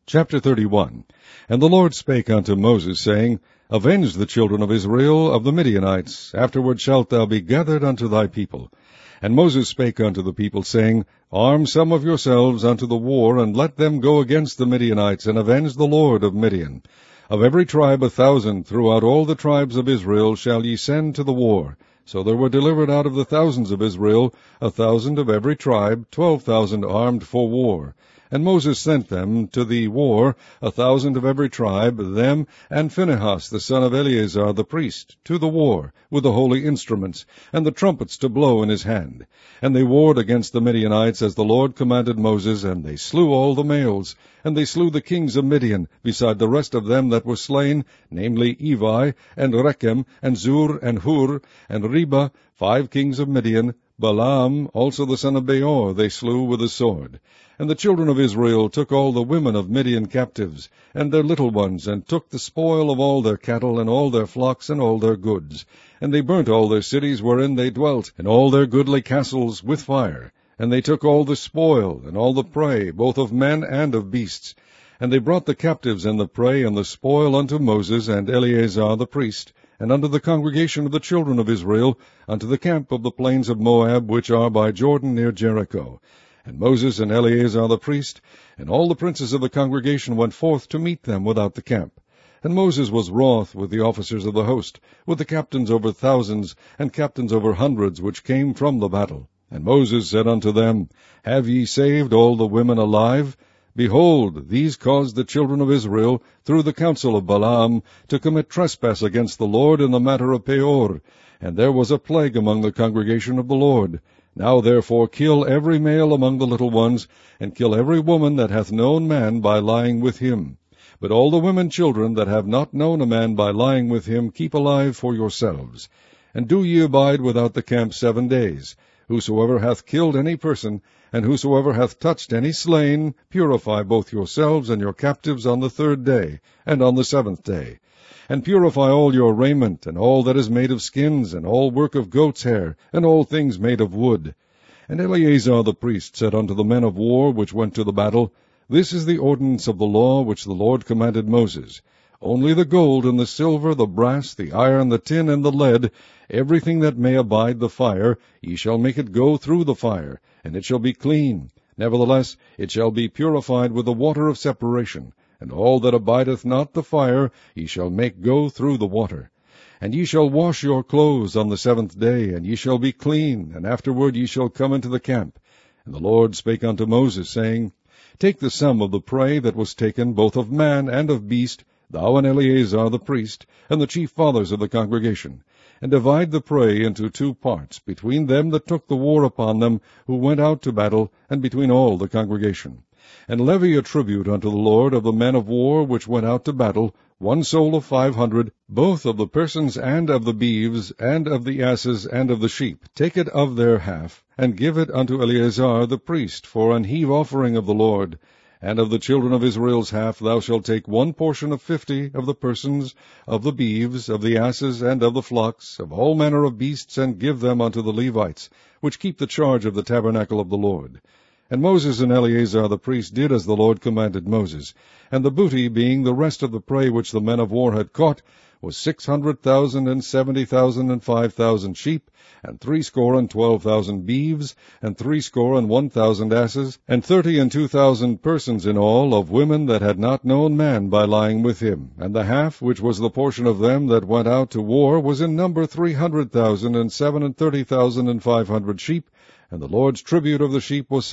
Chapter 31. And the Lord spake unto Moses, saying, Avenge the children of Israel of the Midianites, afterward shalt thou be gathered unto thy people. And Moses spake unto the people, saying, Arm some of yourselves unto the war, and let them go against the Midianites, and avenge the Lord of Midian. Of every tribe 1,000 throughout all the tribes of Israel shall ye send to the war. So there were delivered out of the thousands of Israel 1,000 of every tribe, 12,000 armed for war. And Moses sent them to the war 1,000 of every tribe, them and Phinehas the son of Eleazar the priest, to the war, with the holy instruments, and the trumpets to blow in his hand. And they warred against the Midianites, as the Lord commanded Moses, and they slew all the males. And they slew the kings of Midian, beside the rest of them that were slain, namely Evi, and Rechem, and Zur, and Hur, and Reba, 5 kings of Midian. Balaam also the son of Beor they slew with the sword. And the children of Israel took all the women of Midian captives, and their little ones, and took the spoil of all their cattle, and all their flocks, and all their goods. And they burnt all their cities wherein they dwelt, and all their goodly castles with fire. And they took all the spoil, and all the prey, both of men and of beasts. And they brought the captives and the prey and the spoil unto Moses and Eleazar the priest, and unto the congregation of the children of Israel, unto the camp of the plains of Moab, which are by Jordan near Jericho. And Moses and Eleazar the priest, and all the princes of the congregation went forth to meet them without the camp. And Moses was wroth with the officers of the host, with the captains over thousands, and captains over hundreds, which came from the battle. And Moses said unto them, Have ye saved all the women alive? Behold, these caused the children of Israel, through the counsel of Balaam, to commit trespass against the Lord in the matter of Peor. And there was a plague among the congregation of the Lord. Now therefore kill every male among the little ones, and kill every woman that hath known man by lying with him. But all the women children that have not known a man by lying with him keep alive for yourselves. And do ye abide without the camp 7 days. Whosoever hath killed any person, and whosoever hath touched any slain, purify both yourselves and your captives on the 3rd day, and on the 7th day. And purify all your raiment, and all that is made of skins, and all work of goat's hair, and all things made of wood. And Eleazar the priest said unto the men of war which went to the battle, This is the ordinance of the law which the Lord commanded Moses. Only the gold and the silver, the brass, the iron, the tin, and the lead, everything that may abide the fire, ye shall make it go through the fire, and it shall be clean. Nevertheless, it shall be purified with the water of separation. And all that abideth not the fire ye shall make go through the water. And ye shall wash your clothes on the 7th day, and ye shall be clean, and afterward ye shall come into the camp. And the Lord spake unto Moses, saying, Take the sum of the prey that was taken, both of man and of beast, thou and Eleazar the priest, and the chief fathers of the congregation, and divide the prey into 2 parts, between them that took the war upon them, who went out to battle, and between all the congregation. And levy a tribute unto the Lord of the men of war which went out to battle, 1 soul of 500, both of the persons and of the beeves, and of the asses, and of the sheep. Take it of their half, and give it unto Eleazar the priest for an heave offering of the Lord. And of the children of Israel's half thou shalt take 1 portion of 50 of the persons, of the beeves, of the asses, and of the flocks, of all manner of beasts, and give them unto the Levites, which keep the charge of the tabernacle of the Lord. And Moses and Eleazar the priest did as the Lord commanded Moses. And the booty, being the rest of the prey which the men of war had caught, was 600,000 and 70,000 and 5,000 sheep, and 62,000 beeves, and 61,000 asses, and 32,000 persons in all, of women that had not known man by lying with him. And the half, which was the portion of them that went out to war, was in number 300,000 and 37,000 and 500 sheep. And the Lord's tribute of the sheep was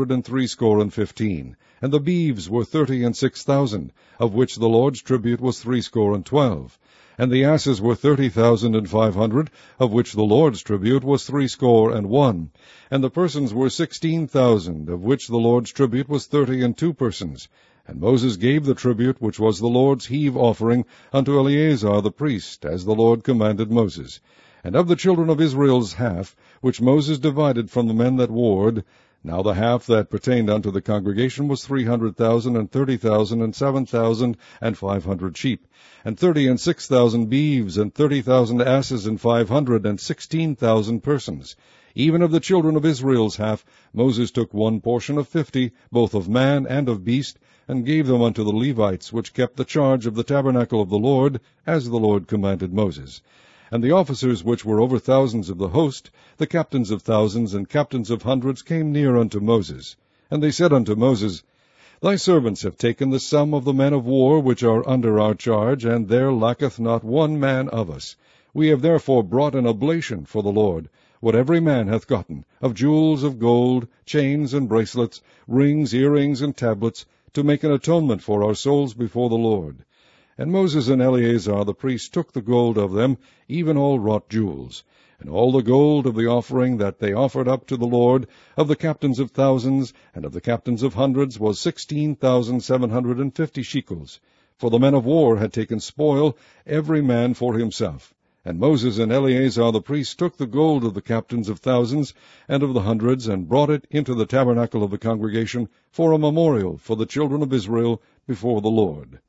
615. And the beeves were 36,000, of which the Lord's tribute was 12. And the asses were 30,500, of which the Lord's tribute was 61. And the persons were 16,000, of which the Lord's tribute was 32 persons. And Moses gave the tribute, which was the Lord's heave offering, unto Eleazar the priest, as the Lord commanded Moses. And of the children of Israel's half, which Moses divided from the men that warred, now the half that pertained unto the congregation was 300,000, and 30,000, and 7,000, and 500 sheep, and 36,000 beeves, and 30,000 asses, and 516,000 persons. Even of the children of Israel's half, Moses took 1 portion of 50, both of man and of beast, and gave them unto the Levites, which kept the charge of the tabernacle of the Lord, as the Lord commanded Moses. And the officers which were over thousands of the host, the captains of thousands and captains of hundreds, came near unto Moses. And they said unto Moses, Thy servants have taken the sum of the men of war which are under our charge, and there lacketh not one man of us. We have therefore brought an oblation for the Lord, what every man hath gotten, of jewels of gold, chains and bracelets, rings, earrings, and tablets, to make an atonement for our souls before the Lord. And Moses and Eleazar the priest took the gold of them, even all wrought jewels. And all the gold of the offering that they offered up to the Lord, of the captains of thousands, and of the captains of hundreds, was 16,750 shekels. For the men of war had taken spoil, every man for himself. And Moses and Eleazar the priest took the gold of the captains of thousands and of the hundreds, and brought it into the tabernacle of the congregation for a memorial for the children of Israel before the Lord.